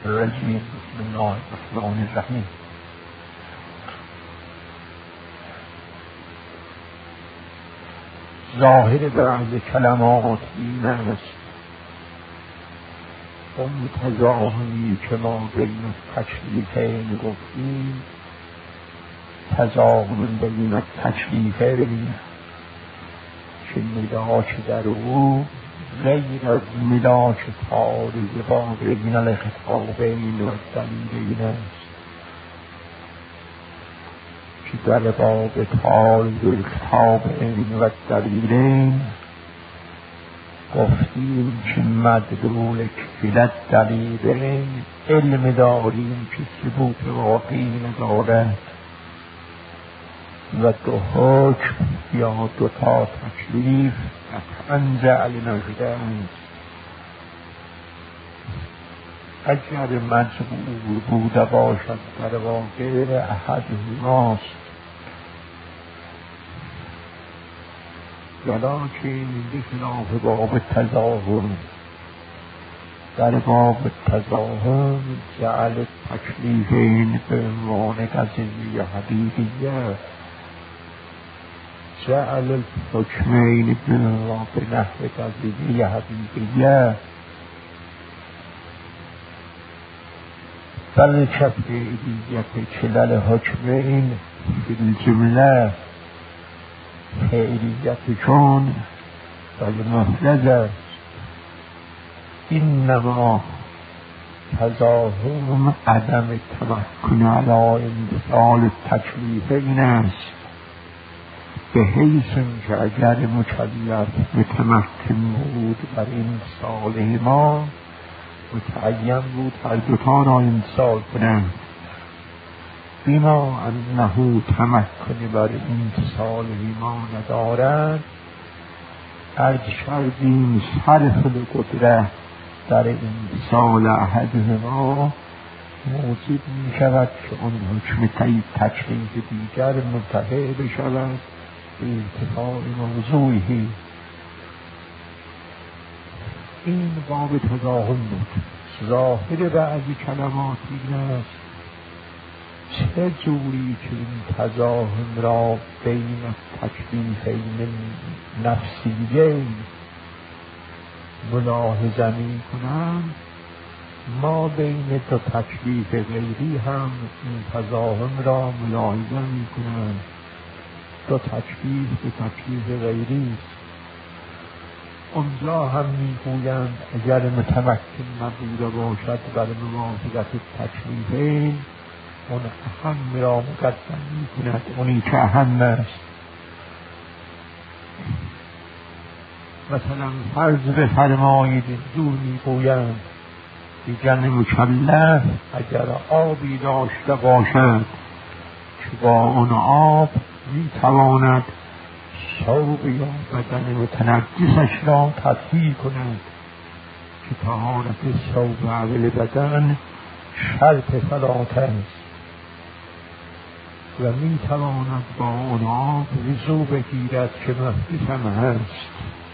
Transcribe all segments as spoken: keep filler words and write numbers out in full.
الرجیم. بسم الله الرحمن الرحیم. ظاهر بعض کلمات این است اون تضاهمی که ما بین تکلیفین گفتیم، تضاهم بین تکلیفین که ملاک در او غیر از ملاک تاریخ با بین الخطابین و دلیلین است که در باب تاریخ الخطابین و دلیلین گفتیم که مدلول کلت دلیلین علم داریم که ثبوت واقعی ندارد و دو حکم یا دو تا تکلیف انزل نشدند. اگر مجبور بوده باشد در واقع احد ماست، ولیکن بخلاف باب تظاهر، در باب تظاهر جعل تکلیفین به عنوان قضیه حقیقیه، جعل الحکمین به نحو قضیه حقیقیه، بلکه فعلیت کلل حکمین فی الجمله فعلیتشون بالمحرز است. اینما تظاهر عدم تمکن علی امتثال تکلیفین است، به حیث که اگر مکلف متمکن بود بر امتثال ما، متعین بود هر دوتا را امتثال کنند. بیما انه تمکن بر امتثال ما ندارد، عرض کردیم صرف القدرت در امتثال احدهما موجب می شود که آن حکم تکلیف دیگر منتفع بشود به انتفاع موضوعی. این باب تظاهر بود. ظاهر بعضی کلمات این است چه جوری که این تظاهر را بین تکلیفین نفسیین ملاحظه می کنند، ما بین دو تکلیف غیری هم این تظاهر را ملاحظه می کنند. دو تکلیف دو تکلیف غیری است. اونجا هم میگویند اگر متمکن نبوده باشد برای موافقت تکلیفین، اون اهم را مقدم میکند، اونی که اهم است. مثلا فرض بفرمایید اینجور میگویند دیگر مکلف اگر آبی داشته باشد که با اون آب میتواند ثوب یا بدن متنجسش را تطهیر کند که طهارت ثوب اول بدن شرط صلات است و میتواند با اون آب وضو بگیرد که محدث هم هست،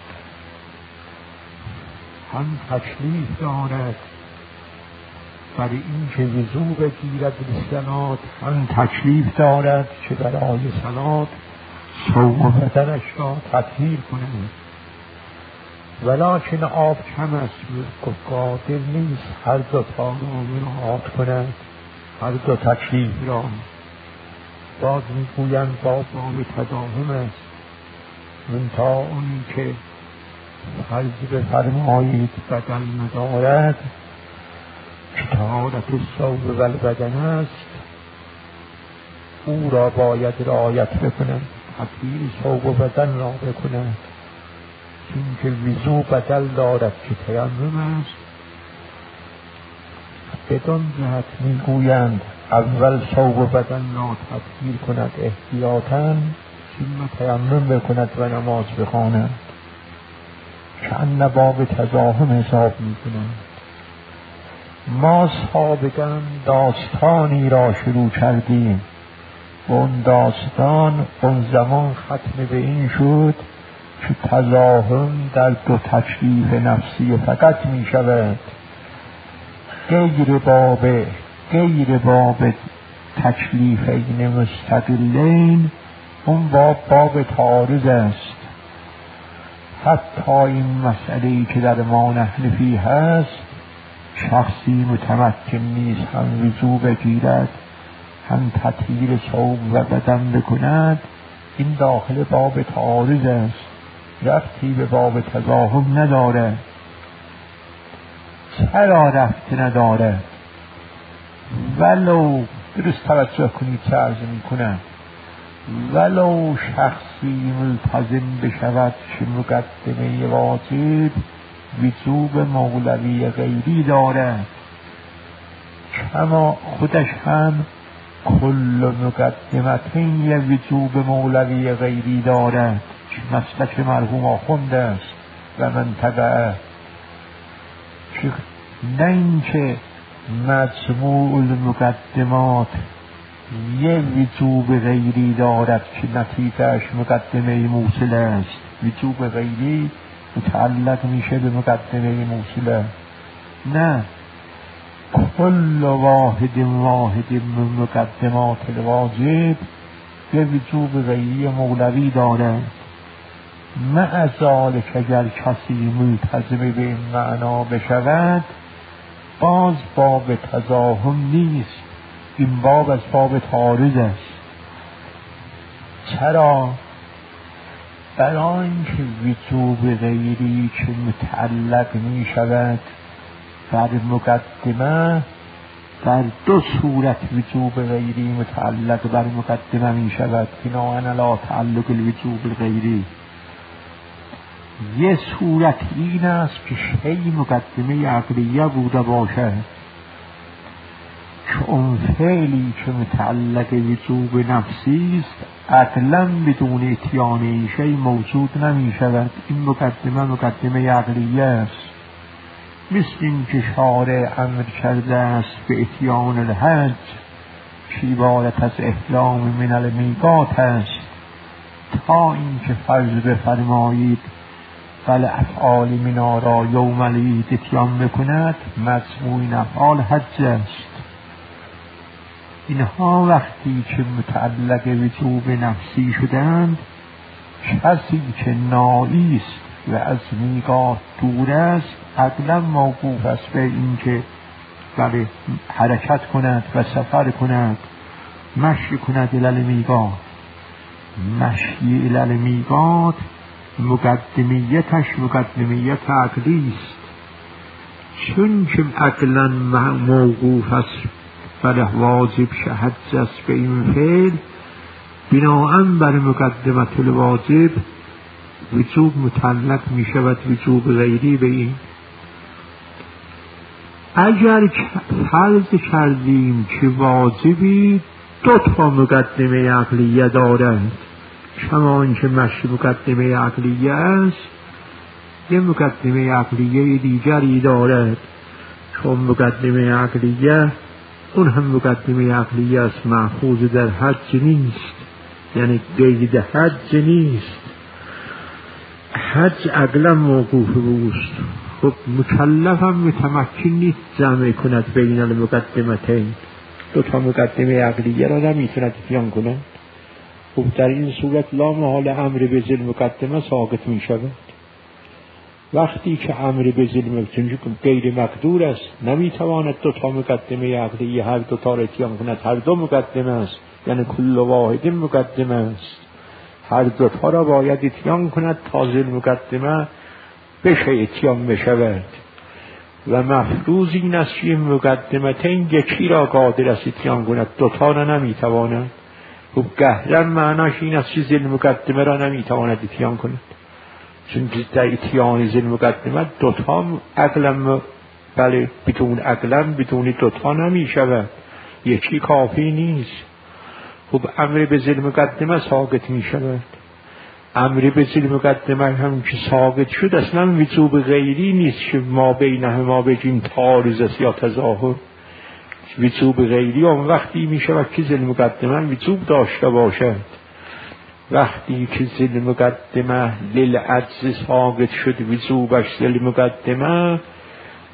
هم تکلیف دارد برای این که وضو بگیرد للصلاة، هم تکلیف دارد که برای صلات ثوب بدنش را تطهیر کنند. ولیکن آب کم است، قادر نیست هر دو تا را مراعات کند، هر دو تکلیف را. باز میگویند باب باب تداهم است، منتها اونی که فرض بفرمایید بدن ندارد که طهارت ثوب و بدن است، او را باید رعایت بکنند، تطهیر ثوب و بدن را بکنند، چون که وضو بدل دارد که تیمم است. بدان جهت میگویند اول ثوب و بدن را تطهیر کند احتیاطاً، ثم تیمم بکند و نماز بخواند، که ان باب تزاحم حساب میکنند. ما سابقاً داستانی را شروع کردیم و اون داستان اون زمان ختم به این شد که تزاحم در دو تکلیف نفسی فقط می شود، غیر باب غیر باب تکلیفین مستقلین، اون باب باب تعارض است. حتی این مسئله‌ای که در ما نحن فیه هست، شخصی متمکن نیست هم وضو بگیرد هم تطهیر ثوب و بدن بکند، این داخل باب تعارض است، ربطی به باب تضاهم نداره. چرا ربط نداره؟ ولو درست توجه کنید چه عرض میکنم، ولو شخصی ملتزم بشود که مقدمه واجب وجوب مولوی غیری دارد، کما خودش هم کل مقدمتین یه وجوب مولوی غیری دارد که مسلک مرحوم آخوند است و منطقه، که نه اینکه مجموع المقدمات یه وجوب غیری دارد که نتیجهش مقدمه موصله است. وجوب غیری متعلق میشه به مقدمه موصله. نه، کل واحد واحد من مقدمات الواجب یه وجوب غیری مولوی دارد. مع ذالک اگر کسی ملتزم به این معنا بشود، باز باب تضاهم نیست، این باب از باب تعارض است. چرا؟ برای اینکه وجوب غیری که متعلق می شود بر مقدمه، در دو صورت وجوب غیری متعلق بر مقدمه می شود بناء علی تعلق الوجوب الغیری. یه صورت این است که شی مقدمه عقلیه بوده باشد، که اون فعلی که متعلق وجوب نفسی است عقلا بدون اتیان این شی موجود نمی شود. این مقدمه مقدمه عقلیه است. مثل این که شارع امر کرده است به اتیان الحج که عبارت از احرام من المیقات است، تا اینکه فرض بفرمایید بل افعال منا را یوم العید اتیان بکند، مجموع این افعال حج است. اینها وقتی که متعلق وجوب نفسی شدند، کسی که نائی است و از میقات دور است عقلا موقوف است به این که بله حرکت کند و سفر کند، مشی کند الی المیقات. مشی الی المیقات مقدمیتش مقدمیت عقلی است، چون که عقلا موقوف است بله واجب شهد است به این فعل، بناهاً بر مقدمت الواجب وجوب متعلق می شود وجوب غیری به این. اگر فرض کردیم که واجبی دو تا مقدمه عقلیه دارند، کما اینکه مشی مقدمه عقلیه است، یه مقدمه عقلیه دیگری دارد، چون مقدمه عقلیه اون هم مقدمه عقلیه است، محفوظ در حج نیست، یعنی قید حج نیست. حج عقلا موقوف بوست. خب مکلف هم متمکن نیست جمع کند بین المقدمتین، دو تا مقدمه عقلیه را نمیتوند اتیان کند. خب در این صورت لا محال امر به ذل مقدمه ساقط می شود. وقتی که امر به ذل چون غیر مقدور است، نمیتواند دو تا مقدمه عقلیه هر دو تا را اتیان کند. هر دو مقدمه است، یعنی کل واحد مقدمه است، هر دو تا را باید اتیان کند تا ذل مقدمه بشه اتیان بشود. و مفروض این است که مقدمتین یکی را قادر است اتیان کند، دو تا را نمیتواند. خب گهرن معناش این است که ذل مقدمه را نمیتواند اتیان کند، چون در اتیان ذل مقدمه دوتا عقلا بله بدون عقلا بدون دوتا نمیشود، یکی کافی نیست. خب امر به ذل مقدمه ساقط میشود. امر به ذل مقدمه هم که ساقط شد اصلا وجوب غیری نیست که ما بینه ما بگیم تعارض است یا تظاهر. وجوب غیری اون وقتی میشود که ذل مقدمه وجوب داشته باشد. وقتی که ذل مقدمه للعجز ساقط شد وجوبش ذل مقدمه،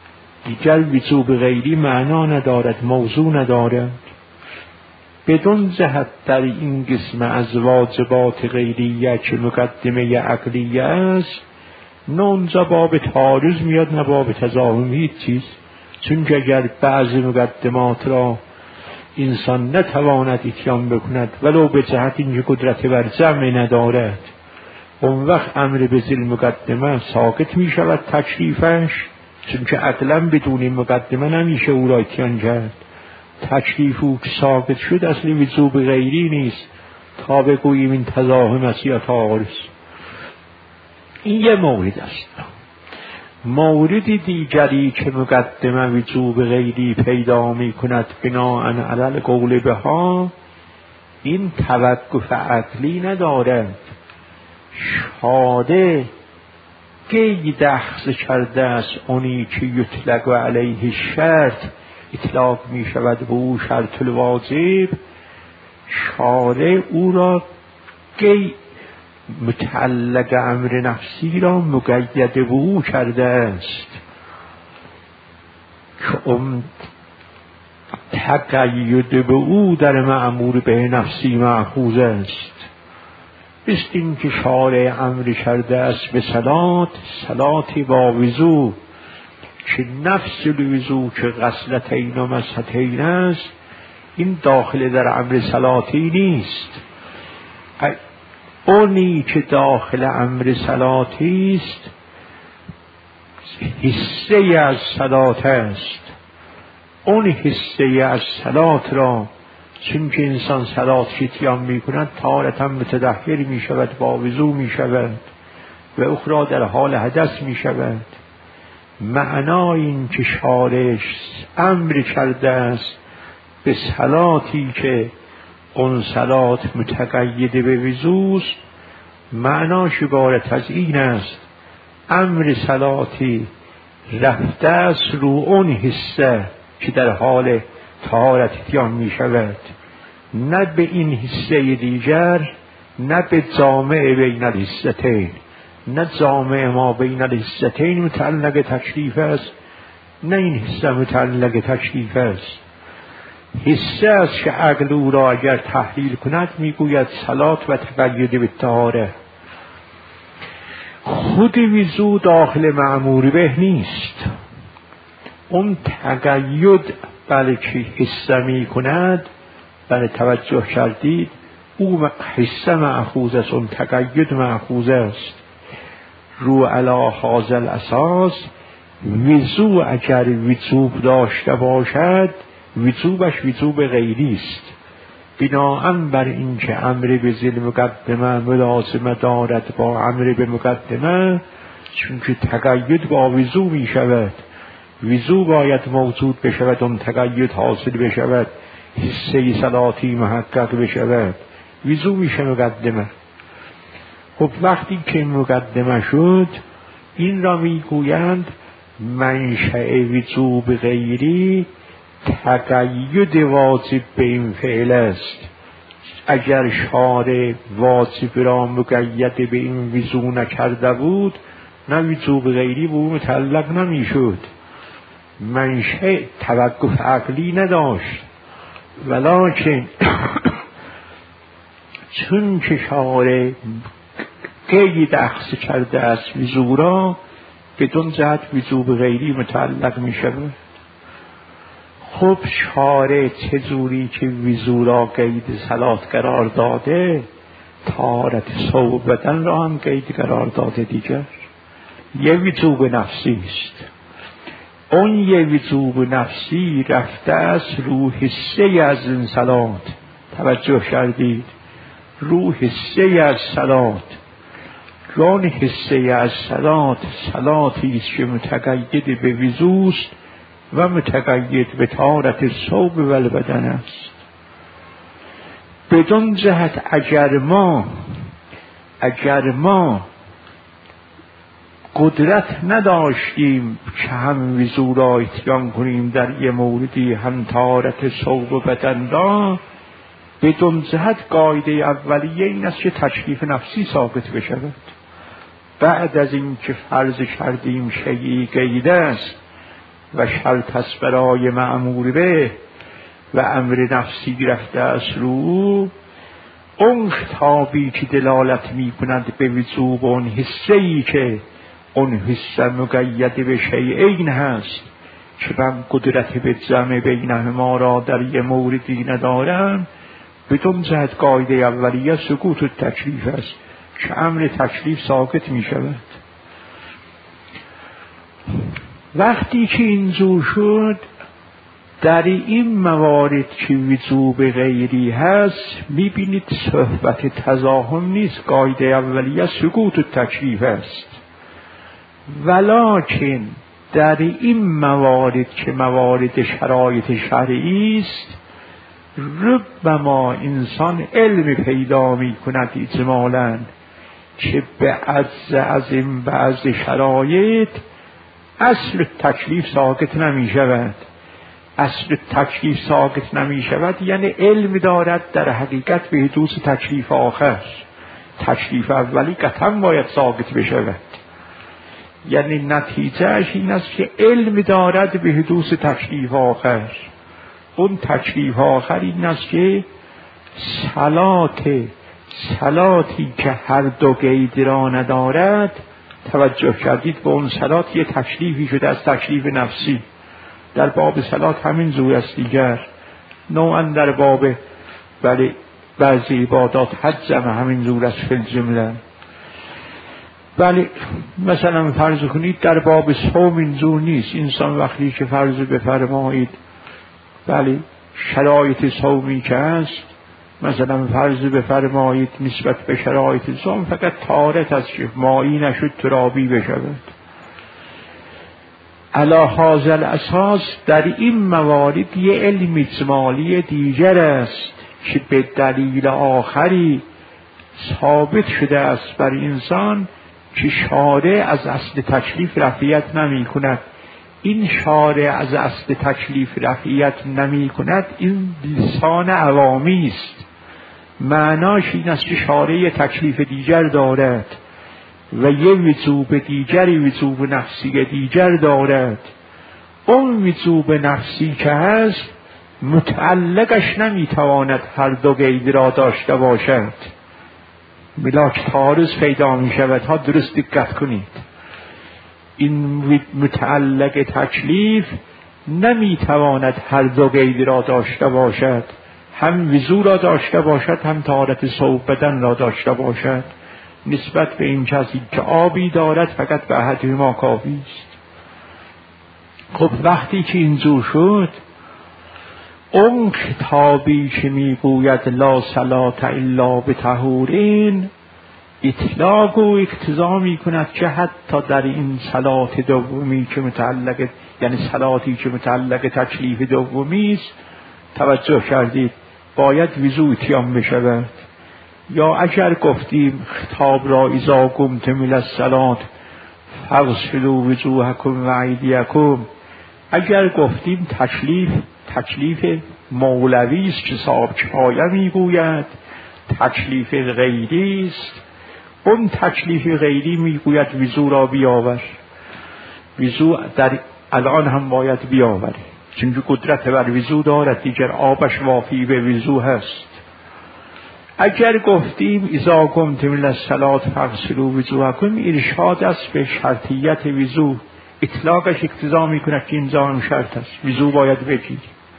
دیگر وجوب غیری معنا ندارد، موضوع ندارد. بدون جهت در این قسم از واجبات غیریه که مقدمه عقلیه است، نه اونجا باب تعارض میاد نه باب تضاهم، هیچ چیز. چون که اگر بعض مقدمات را انسان نتواند اتیان بکند ولو به جهت اینکه قدرت بر جمع ندارد، اون وقت امر به ذیل مقدمه ساقط می شود تکلیفش، چون که عقلا بدون مقدمه نمیشه او را اتیان کرد. تکلیف او که ساقط شد اصلی وجوب غیری نیست تا بگوییم این تضاهم است یا تعارض. این یه مورد است. مورد دیگری که مقدمه وجوب غیری پیدا می کند بناء علی القول بها، این توقف عقلی ندارد. شارع قید اخذ کرده است اونی که یطلق علیه شرط، اطلاق می شود به او شرط الواجب. شارع او را قید متعلق امر نفسی را مقید به او کرده است که اون تقید به او در مأمور به نفسی مأخوذ است. است این که شارع امر کرده است به صلات، صلاتی با وضو که نفس الوضو که غسلتین و مسحتین است، این داخل در امر صلاتی نیست. اونی که داخل امر صلاتی است حصه از صلات است. اون حصه از صلات را چون که انسان صلات اتیان می کند تارتا متطهر می شود، با وضو می شود و اخرى در حال حدث می شود. معنای این که شارع امر کرده است به صلاتی که اون صلات متقید به وضوست، معناش عبارت از این است: امر صلاتی رفته است رو اون حصه که در حال طهارت اتیان می شود، نه به این حصه دیگر، نه به جامع بین الحصتین. نه جامع ما بین الحصتین متعلق تکلیف است، نه این حصه متعلق تکلیف است. حصه است که عقل او را اگر تحلیل کند میگوید صلات و تقید به طهاره. خود وضو داخل مأمور به نیست. اون تقید بلکه حصه می کند، بله توجه کردید، او حصه مأخوذ است، اون تقید مأخوذ است. رو علی هذا الاساس وضو اگر وجوب داشته باشد وجوبش وجوب غیری است، بناءً بر اینکه امر به ذیل مقدمه ملازمه دارد با امر به مقدمه، چون که تقید با وضو می شود، وضو باید موجود بشود، اون تقید حاصل بشود، حصه صلاتی محقق بشود، وضو میشه مقدمه. خب وقتی که مقدمه شد، این را میگویند منشأ وجوب غیری تقید واجب به این فعل است. اگر شارع واجب را مقید به این وضو نکرده بود، نه وجوب غیری به او متعلق نمیشد، منشأ توقف عقلی نداشت. ولکن چون که شارع قید اخذ کرده است وضو را، بدون جهت وجوب غیری متعلق می شود. خب شارع چجوری که وضو را قید صلات قرار داده، طهارت ثوب بدن را هم قید قرار داده دیگر. یه وجوب نفسی است. اون یه وجوب نفسی رفته است رو حصه از این صلات. توجه کردید؟ رو حصه از صلات. جان حصه از صلات صلاتی است که متقید به وضوست و متقید به طهارت ثوب و البدن است. بدون جهت اگر ما اگر ما قدرت نداشتیم که هم وضو را اتیان کنیم در یه موردی، هم طهارت ثوب و بدن را، بدون جهت قاعده اولیه این است که تکلیف نفسی ساقط بشود. بعد از این که فرض کردیم شیئی قید است و شرط است برای مأمور به و امر نفسی گرفته است رو، اون خطابی که دلالت می کند به وجوب اون حسه‌ای که اون حسه مقید به شیئین هست که من قدرت به جمع بینهما را در یه موردی ندارم، بدون جهت قاعده اولیه سکوت و تکلیف است که امر تکلیف ساکت می شود. وقتی که اینجور شد در این موارد که وجوب غیری هست میبینید صحبت تزاحم نیست، قاعده اولیه سکوت و تکلیف است. ولکن در این موارد که موارد شرایط شرعی است ربما انسان علم پیدا می کند اجمالاً که به عجز از این بعض شرایط اصل تکلیف ساکت نمی شود. اصل تکلیف ساکت نمی شود یعنی علم دارد در حقیقت به حدوث تکلیف آخر. تکلیف اولی قطعا باید ساکت بشود، یعنی نتیجهش این است که علم دارد به حدوث تکلیف آخر. اون تکلیف آخر این است که صلات صلاتی که هر دو قید را ندارد، توجه کردید به اون صلات یه تکلیفی شده از تکلیف نفسی. در باب صلات همین زور است دیگر، نوعا در باب ولی بعضی عبادات حج هم همین زور است فی الجمله. ولی مثلا فرض کنید در باب صوم این زور نیست. انسان وقتی که فرض بفرمایید ولی شرایط صومی که هست، مثلا فرض بفرمایید نسبت به شرایط صوم فقط طهارت است که مایی نشد ترابی بشود. علی هذا الاساس در این موارد یه علم اجمالی دیگر است که به دلیل آخری ثابت شده است بر انسان که شارع از اصل تکلیف رفعیت نمی کند. این شارع از اصل تکلیف رفعیت نمی کند این لسان عوامی است. معناش این است که شارع تکلیف دیگر دارد و یه وجوب دیگری وجوب نفسی دیگر دارد. اون وجوب نفسی که هست متعلقش نمیتواند هر دو قید را داشته باشد. ملاک تعارض پیدا می شود ها، درست دقت کنید. این متعلق تکلیف نمیتواند هر دو قید را داشته باشد، هم وضو را داشته باشد هم طهارت ثوب بدن را داشته باشد. نسبت به این کسی که آبی دارد فقط به احدهما کافی است. خب وقتی که اینجور شد اون کتابی که میگوید لا صلاة الا بطهورین اطلاق و اقتضا می کند که حتی در این صلات دومی که متعلق، یعنی صلاتی که متعلق تکلیف دومی است، توجه کردید باید وضو اتیان بشود. یا اگر گفتیم خطاب را اذا قمتم الی الصلاة فاغسلوا وجوهکم و ایدیکم، اگر گفتیم تکلیف تکلیف مولوی است که صاحب کفایه میگوید، تکلیف غیری است. اون تکلیف غیری میگوید وضو را بیاور، وضو در الان هم باید بیاوره چون قدرت بر وضو دارد دیگر، آبش وافی به وضو هست. اگر گفتیم اذا قمتم الی الصلاة فاغسلوا وجوهکم، ارشاد است به شرطیت وضو، اطلاقش اقتضا میکند که اینجا هم شرط است، وضو باید بگیری.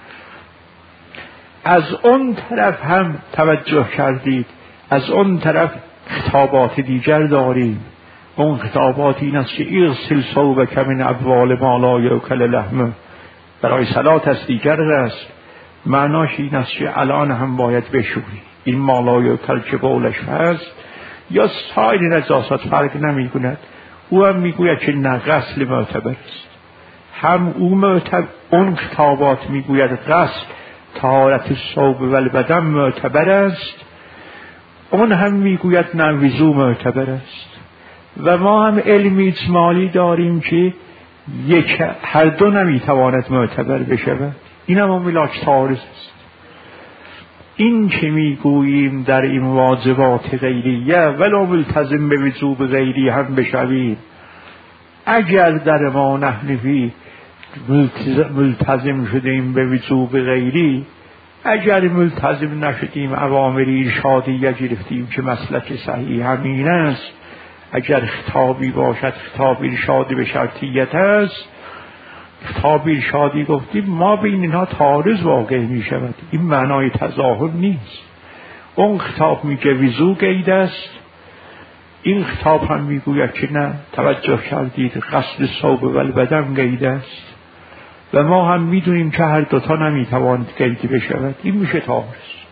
از اون طرف هم توجه کردید از اون طرف خطابات دیگر داریم. اون خطابات این است که اغسل ثوبک من ابوال ما لا یؤکل لحمه، برای صلات است دیگر است. معناش این است که الان هم باید بشوری. این ما لا یؤکل که بولش هست یا سایر نجاست فرق نمی کند. او هم میگوید که نه غسل معتبر است. هم او معتبر، اون خطابات میگوید غسل طهارت ثوب و البدن معتبر است، اون هم میگوید نه وضو معتبر است. و ما هم علم اجمالی داریم که یک هر دو نمیتواند معتبر بشود. این هم ملاک تعارض است. این که میگوییم در این واجبات غیریه ولو ملتزم به وجوب غیری هم بشویم، اگر در ما نحنفی ملتزم شدیم به وضوء غیری، اگر ملتزم نشدیم اوامر ارشادی گرفتیم که مسلک صحیح همین است، اگر خطابی باشد خطاب ارشادی به شرطیت است، خطاب ارشادی گفتیم ما بین اینها تعارض واقع می شود، این معنای تظاهر نیست. اون خطاب میگه وضوء قید است، این خطاب هم میگوید که نه توجه کردید غسل ثوب و البدن قید است، و ما هم میدونیم که هر دوتا نمیتواند قید بشود، این میشه تعارض.